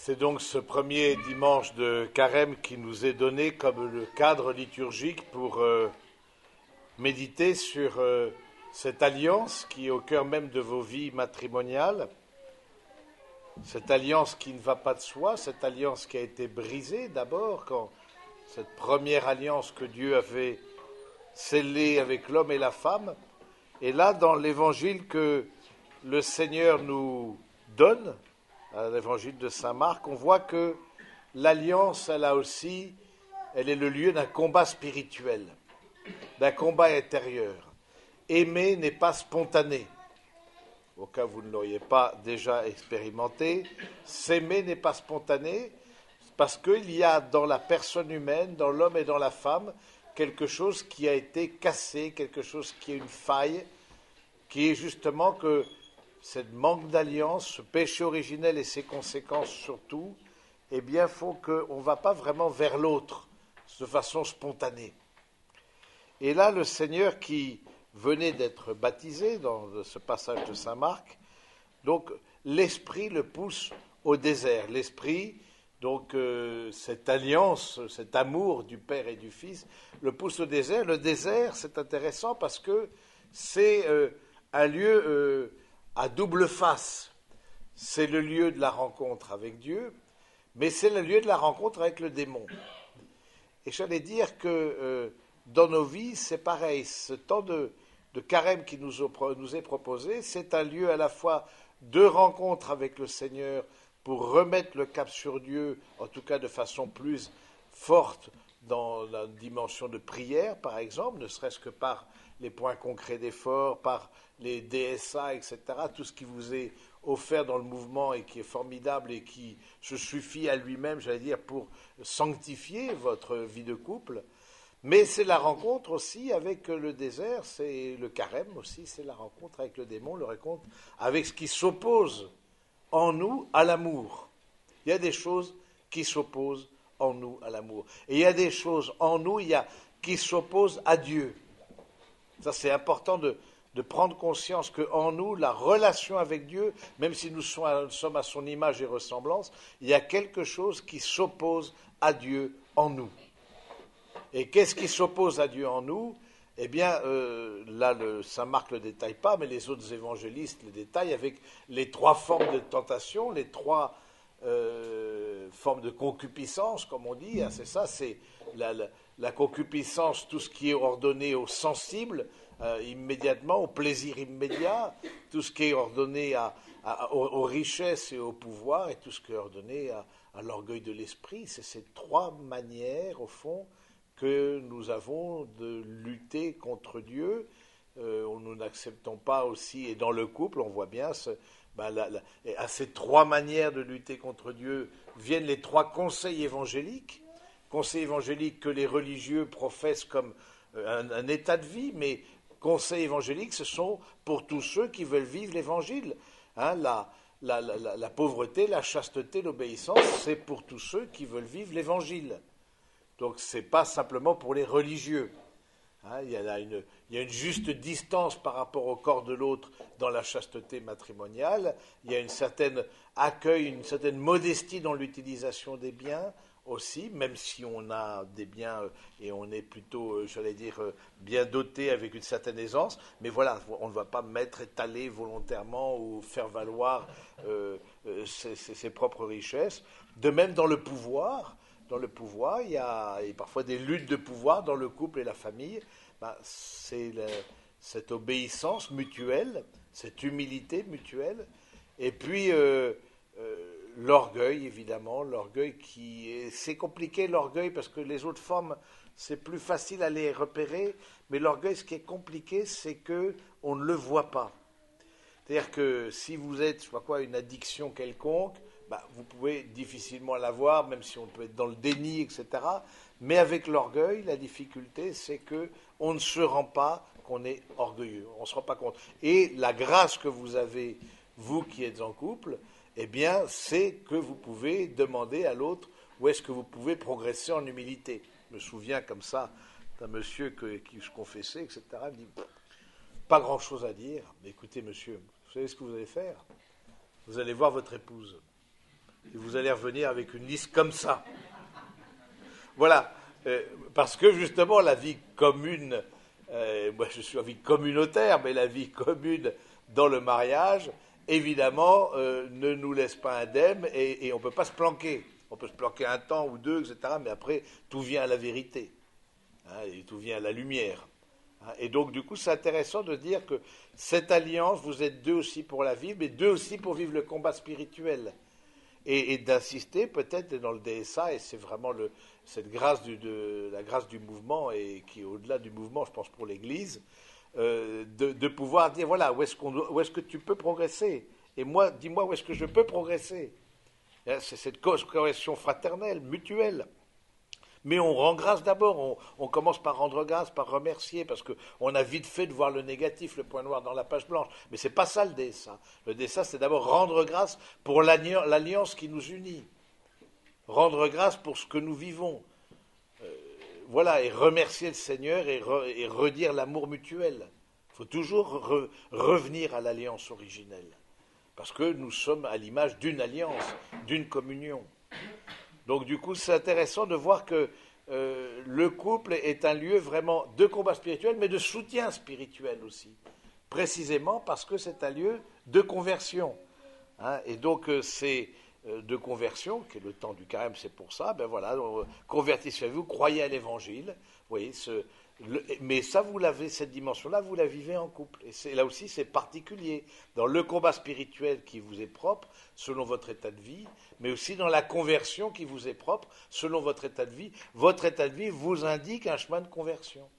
C'est donc ce premier dimanche de Carême qui nous est donné comme le cadre liturgique pour méditer sur cette alliance qui est au cœur même de vos vies matrimoniales, cette alliance qui ne va pas de soi, cette alliance qui a été brisée d'abord quand cette première alliance que Dieu avait scellée avec l'homme et la femme. Et là, dans l'évangile que le Seigneur nous donne, à l'évangile de saint Marc, on voit que l'alliance, elle est le lieu d'un combat spirituel, d'un combat intérieur. Aimer n'est pas spontané. Au cas où vous ne l'auriez pas déjà expérimenté, s'aimer n'est pas spontané parce qu'il y a dans la personne humaine, dans l'homme et dans la femme, quelque chose qui a été cassé, quelque chose qui est une faille, qui est justement que ce manque d'alliance, ce péché originel et ses conséquences surtout, eh bien, font qu'on ne va pas vraiment vers l'autre de façon spontanée. Et là, le Seigneur qui venait d'être baptisé dans ce passage de saint Marc, donc l'Esprit le pousse au désert. L'Esprit, donc cette alliance, cet amour du Père et du Fils, le pousse au désert. Le désert, c'est intéressant parce que c'est un lieu à double face. C'est le lieu de la rencontre avec Dieu, mais c'est le lieu de la rencontre avec le démon. Et j'allais dire que dans nos vies, c'est pareil. Ce temps de carême qui nous est proposé, c'est un lieu à la fois de rencontre avec le Seigneur pour remettre le cap sur Dieu, en tout cas de façon plus forte dans la dimension de prière, par exemple, ne serait-ce que par les points concrets d'effort, par les DSA, etc., tout ce qui vous est offert dans le mouvement et qui est formidable et qui se suffit à lui-même, j'allais dire, pour sanctifier votre vie de couple. Mais c'est la rencontre aussi avec le désert, c'est le carême aussi, c'est la rencontre avec le démon, le rencontre avec ce qui s'oppose en nous à l'amour. Il y a des choses qui s'opposent en nous à l'amour. Et il y a des choses en nous qui s'opposent à Dieu. Ça, c'est important de prendre conscience qu'en nous, la relation avec Dieu, même si nous sommes à son image et ressemblance, il y a quelque chose qui s'oppose à Dieu en nous. Et qu'est-ce qui s'oppose à Dieu en nous ? Eh bien, là, saint Marc ne le détaille pas, mais les autres évangélistes le détaillent avec les trois formes de tentation, les trois formes de concupiscence, comme on dit. Hein, c'est ça, c'est la concupiscence, tout ce qui est ordonné au sensible, immédiatement, au plaisir immédiat, tout ce qui est ordonné aux richesses et au pouvoir, et tout ce qui est ordonné à l'orgueil de l'esprit. C'est ces trois manières, au fond, que nous avons de lutter contre Dieu. Nous n'acceptons pas aussi, et dans le couple, on voit bien, à ces trois manières de lutter contre Dieu viennent les trois conseils évangéliques que les religieux professent comme un état de vie, mais conseils évangéliques, ce sont pour tous ceux qui veulent vivre l'évangile. Hein, la pauvreté, la chasteté, l'obéissance, c'est pour tous ceux qui veulent vivre l'évangile. Donc ce n'est pas simplement pour les religieux. Hein, il y a une juste distance par rapport au corps de l'autre dans la chasteté matrimoniale. Il y a une certaine accueil, une certaine modestie dans l'utilisation des biens aussi, même si on a des biens et on est plutôt, j'allais dire, bien doté avec une certaine aisance. Mais voilà, on ne va pas étaler volontairement ou faire valoir ses propres richesses. De même dans le pouvoir. Dans le pouvoir, il y a parfois des luttes de pouvoir dans le couple et la famille. C'est cette obéissance mutuelle, cette humilité mutuelle, et puis l'orgueil, évidemment, c'est compliqué l'orgueil parce que les autres formes, c'est plus facile à les repérer, mais l'orgueil, ce qui est compliqué, c'est que on ne le voit pas. C'est-à-dire que si vous êtes, une addiction quelconque, vous pouvez difficilement l'avoir, même si on peut être dans le déni, etc. Mais avec l'orgueil, la difficulté, c'est qu'on ne se rend pas qu'on est orgueilleux. On ne se rend pas compte. Et la grâce que vous avez, vous qui êtes en couple, eh bien, c'est que vous pouvez demander à l'autre où est-ce que vous pouvez progresser en humilité. Je me souviens comme ça d'un monsieur qui je confessais, etc. Il me dit, pas grand-chose à dire. Mais écoutez, monsieur, vous savez ce que vous allez faire ? Vous allez voir votre épouse. Et vous allez revenir avec une liste comme ça. Voilà, parce que justement la vie commune, moi je suis en vie communautaire, mais la vie commune dans le mariage, évidemment, ne nous laisse pas indemnes et on ne peut pas se planquer. On peut se planquer un temps ou deux, etc., mais après, tout vient à la vérité, hein, et tout vient à la lumière. Hein. Et donc, du coup, c'est intéressant de dire que cette alliance, vous êtes deux aussi pour la vivre, mais deux aussi pour vivre le combat spirituel. Et d'insister peut-être dans le DSA, et c'est vraiment cette grâce la grâce du mouvement, et qui est au-delà du mouvement, je pense, pour l'Église, de pouvoir dire, voilà, où est-ce que tu peux progresser? Et moi, dis-moi où est-ce que je peux progresser? C'est cette correction fraternelle, mutuelle. Mais on rend grâce d'abord, on commence par rendre grâce, par remercier, parce qu'on a vite fait de voir le négatif, le point noir dans la page blanche. Mais c'est pas ça le DSA. Le DSA, c'est d'abord rendre grâce pour l'alliance qui nous unit. Rendre grâce pour ce que nous vivons. Voilà, et remercier le Seigneur et redire l'amour mutuel. Il faut toujours revenir à l'alliance originelle. Parce que nous sommes à l'image d'une alliance, d'une communion. Donc du coup, c'est intéressant de voir que le couple est un lieu vraiment de combat spirituel, mais de soutien spirituel aussi. Précisément parce que c'est un lieu de conversion. Hein, et donc c'est de conversion, qui est le temps du carême, c'est pour ça, ben voilà, convertissez-vous, croyez à l'évangile. Vous voyez, mais ça, vous l'avez, cette dimension-là, vous la vivez en couple. Et là aussi, c'est particulier. Dans le combat spirituel qui vous est propre, selon votre état de vie, mais aussi dans la conversion qui vous est propre, selon votre état de vie. Votre état de vie vous indique un chemin de conversion.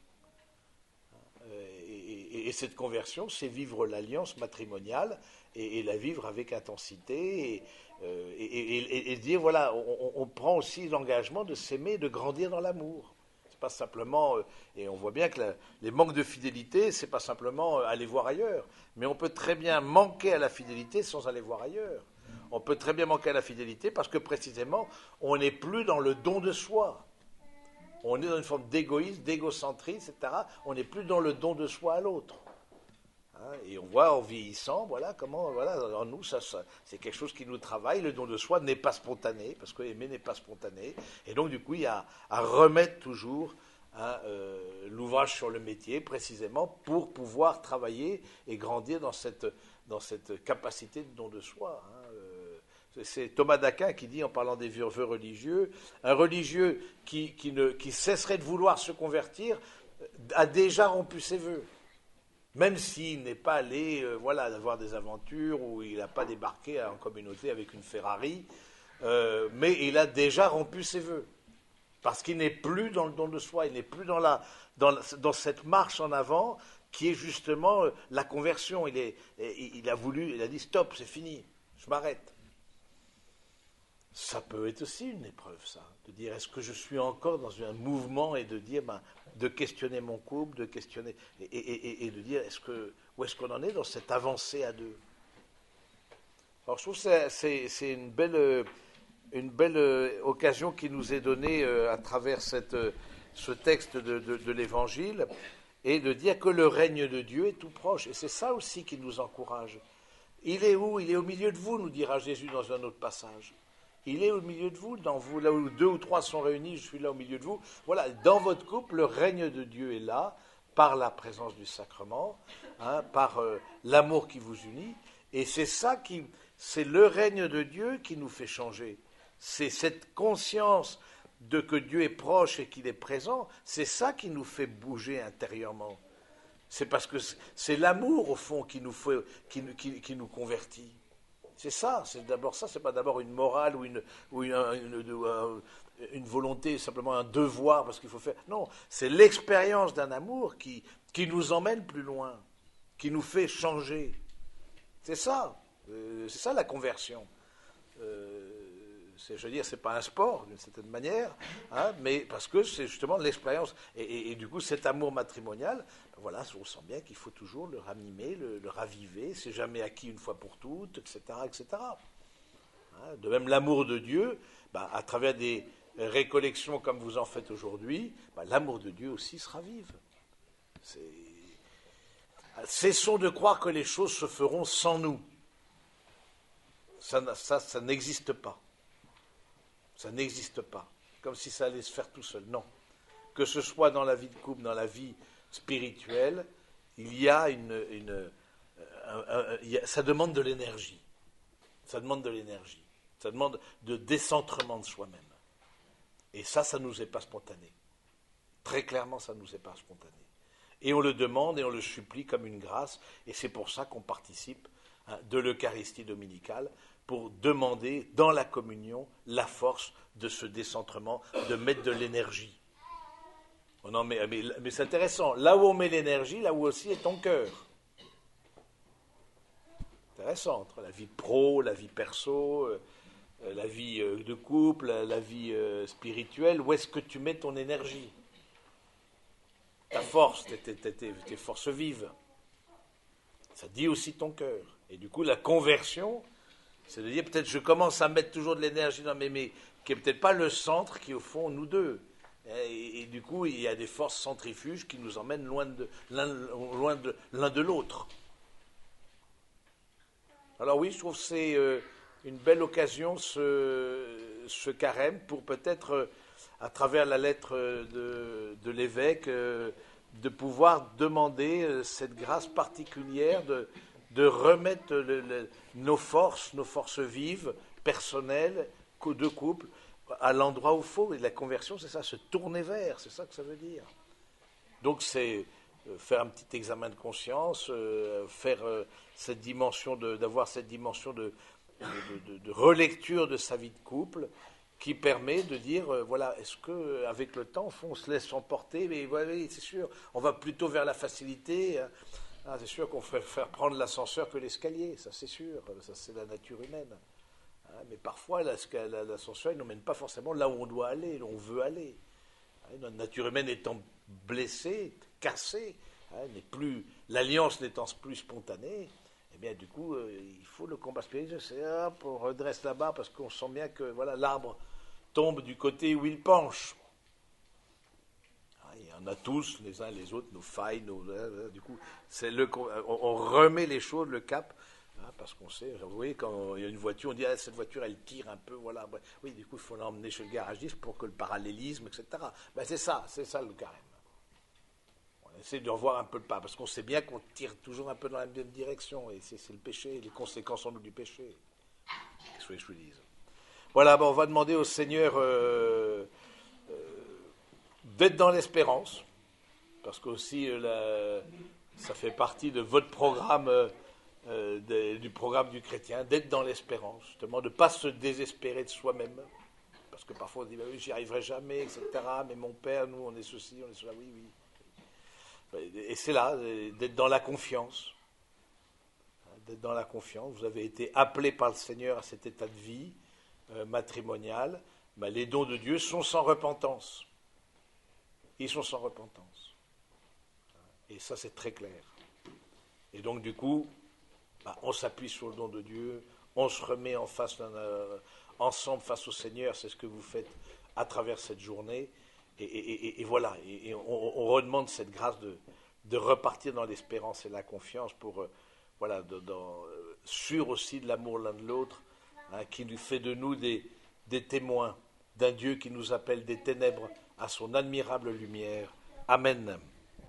Et cette conversion, c'est vivre l'alliance matrimoniale et la vivre avec intensité et dire, voilà, on prend aussi l'engagement de s'aimer, de grandir dans l'amour. Pas simplement, et on voit bien que les manques de fidélité, c'est pas simplement aller voir ailleurs, mais on peut très bien manquer à la fidélité sans aller voir ailleurs. On peut très bien manquer à la fidélité parce que précisément, on n'est plus dans le don de soi. On est dans une forme d'égoïsme, d'égocentrisme, etc. On n'est plus dans le don de soi à l'autre. Hein, et on voit en vieillissant, voilà comment, voilà, en nous, ça, c'est quelque chose qui nous travaille. Le don de soi n'est pas spontané, parce que aimer n'est pas spontané. Et donc, du coup, il y a à remettre toujours l'ouvrage sur le métier, précisément pour pouvoir travailler et grandir dans cette capacité de don de soi. Hein. C'est Thomas d'Aquin qui dit, en parlant des vœux religieux, un religieux qui cesserait de vouloir se convertir a déjà rompu ses vœux. Même s'il n'est pas allé avoir des aventures ou il n'a pas débarqué en communauté avec une Ferrari, mais il a déjà rompu ses vœux. Parce qu'il n'est plus dans le don de soi, il n'est plus dans cette marche en avant qui est justement la conversion. Il a dit stop, c'est fini, je m'arrête. Ça peut être aussi une épreuve, ça, de dire est-ce que je suis encore dans un mouvement et de dire, de questionner mon couple, de questionner et de dire où est-ce qu'on en est dans cette avancée à deux. Alors je trouve que c'est une belle occasion qui nous est donnée à travers ce texte de l'Évangile et de dire que le règne de Dieu est tout proche. Et c'est ça aussi qui nous encourage. Il est où? Il est au milieu de vous, nous dira Jésus dans un autre passage. Il est au milieu de vous, dans vous, là où 2 ou 3 sont réunis, je suis là au milieu de vous. Voilà, dans votre couple, le règne de Dieu est là, par la présence du sacrement, hein, par l'amour qui vous unit. Et c'est le règne de Dieu qui nous fait changer. C'est cette conscience de que Dieu est proche et qu'il est présent, c'est ça qui nous fait bouger intérieurement. C'est parce que c'est l'amour, au fond, qui nous convertit. C'est ça, c'est d'abord ça, c'est pas d'abord une morale ou une volonté, simplement un devoir parce qu'il faut faire. Non, c'est l'expérience d'un amour qui nous emmène plus loin, qui nous fait changer. C'est ça la conversion. Je veux dire, c'est pas un sport d'une certaine manière, hein, mais parce que c'est justement l'expérience et du coup cet amour matrimonial. Voilà, on sent bien qu'il faut toujours le ranimer, le raviver. C'est jamais acquis une fois pour toutes, etc., etc. Hein, de même, l'amour de Dieu, à travers des récollections comme vous en faites aujourd'hui, l'amour de Dieu aussi se ravive. Cessons de croire que les choses se feront sans nous. Ça n'existe pas. Ça n'existe pas. Comme si ça allait se faire tout seul. Non. Que ce soit dans la vie de couple, dans la vie spirituelle, il y a ça demande de l'énergie. Ça demande de l'énergie. Ça demande de décentrement de soi-même. Et ça ne nous est pas spontané. Très clairement, ça ne nous est pas spontané. Et on le demande et on le supplie comme une grâce. Et c'est pour ça qu'on participe de l'Eucharistie dominicale, pour demander dans la communion la force de ce décentrement, de mettre de l'énergie. Oh non, mais c'est intéressant. Là où on met l'énergie, là où aussi est ton cœur. Intéressant, entre la vie pro, la vie perso, la vie de couple, la vie spirituelle, où est-ce que tu mets ton énergie? Ta force, tes forces vives. Ça dit aussi ton cœur. Et du coup, la conversion, c'est de dire peut-être je commence à mettre toujours de l'énergie dans mes qui n'est peut-être pas le centre qui est au fond nous deux. Et du coup, il y a des forces centrifuges qui nous emmènent loin de l'un de l'autre. Alors oui, je trouve que c'est une belle occasion, ce carême, pour peut-être, à travers la lettre de l'évêque, de pouvoir demander cette grâce particulière de remettre nos forces vives, personnelles, de couple, à l'endroit où il faut. Et la conversion, c'est ça, se tourner vers, c'est ça que ça veut dire. Donc c'est faire un petit examen de conscience, faire cette dimension d'avoir cette dimension de relecture de sa vie de couple, qui permet de dire, voilà, est-ce qu'avec le temps, au fond, on se laisse emporter, mais voilà, c'est sûr, on va plutôt vers la facilité. C'est sûr qu'on ferait faire prendre l'ascenseur que l'escalier, ça c'est sûr, ça c'est la nature humaine. Mais parfois, l'ascenseur ne nous mène pas forcément là où on doit aller, là où on veut aller. Notre nature humaine étant blessée, cassée, l'alliance n'étant plus spontanée, eh bien du coup, il faut le combat spirituel, c'est hop, on redresse la barre parce qu'on sent bien que voilà, l'arbre tombe du côté où il penche. Il y en a tous, les uns les autres, nos failles, du coup, on remet les choses, le cap, parce qu'on sait, vous voyez, quand il y a une voiture, on dit, cette voiture, elle tire un peu, voilà. Oui, du coup, il faut l'emmener chez le garagiste pour que le parallélisme, etc. C'est ça le carême. On essaie de revoir un peu le pas, parce qu'on sait bien qu'on tire toujours un peu dans la même direction, et c'est le péché, les conséquences en nous du péché. Qu'est-ce que je vous dise? Voilà, on va demander au Seigneur d'être dans l'espérance, parce qu'aussi ça fait partie de votre programme, du programme du chrétien, d'être dans l'espérance, justement, de ne pas se désespérer de soi-même, parce que parfois on dit, oui, j'y arriverai jamais, etc., mais mon père, nous, on est ceci, on est cela, oui. Et c'est là, d'être dans la confiance, d'être dans la confiance. Vous avez été appelé par le Seigneur à cet état de vie matrimonial. Les dons de Dieu sont sans repentance. Ils sont sans repentance. Et ça, c'est très clair. Et donc, du coup, on s'appuie sur le don de Dieu, on se remet ensemble face au Seigneur, c'est ce que vous faites à travers cette journée. Et voilà, et on redemande cette grâce de repartir dans l'espérance et la confiance pour, sûr aussi de l'amour l'un de l'autre, qui nous fait de nous des témoins d'un Dieu qui nous appelle des ténèbres à son admirable lumière. Amen.